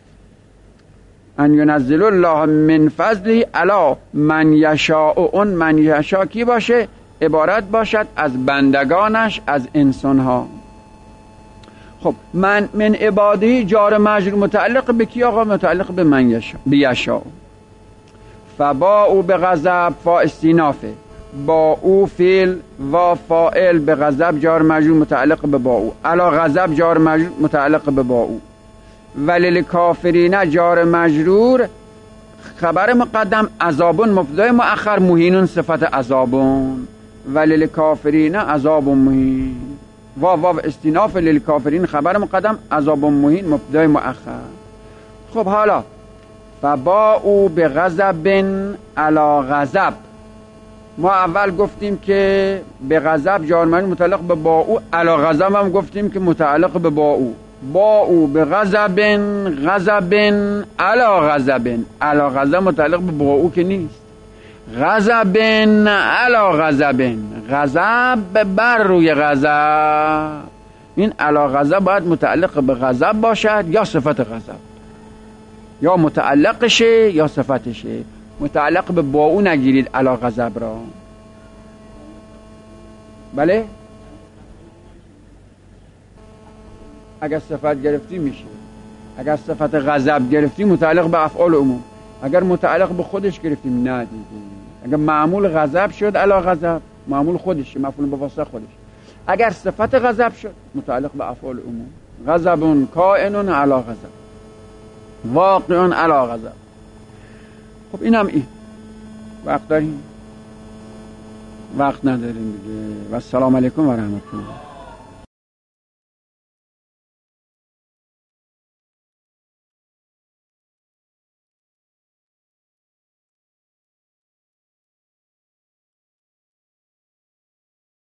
ان ینزل الله من فضله علی من یشاء، اون من یشا کی باشه؟ عبارت باشد از بندگانش از انسانها. خب من من عبادی جار مجرور متعلق به کی آقا؟ متعلق به من یشا بیشا. فبا او به غضب فا استینافه، با او فعل و فاعل، به غضب جار مجرور متعلق به با او، علا غضب جار مجرور متعلق به با او. ولیل کافرین جار مجرور خبر مقدم، عذابون مبتدای مؤخر، مهینون صفت عذابون. ولیل کافرین عذاب مهین، واو واو استیناف، لیل کافرین خبر مقدم، عذاب مهین مبتدای مؤخر. خب حالا فبا او به غضب علا غضب، ما اول گفتیم که به غضب جار مجرور متعلق به با او، علا غضب هم گفتیم که متعلق به با او. با او به غضب غضب علا غضب، علا غضب متعلق به با او که نیست، غضب علا غضب، غضب بر روی غضب. این علا غضب باید متعلق به غضب باشد یا صفت غضب، یا متعلقشه یا صفتشه. متعلق به با او نگیرید علا غضب را. بله اگر صفت گرفتی میشه، اگر صفت غضب گرفتی متعلق به افعال عموم، اگر متعلق به خودش گرفتیم نه دیگه. اگر معمول غضب شد علا غضب، معمول خودش، مفعول به واسطه خودش. اگر صفت غضب شد متعلق به افعال عموم، غضب کائن علا غضب، واقع علا غضب. خب اینم این وقت داریم؟ وقت نداریم دیگه. و السلام علیکم و رحمت الله.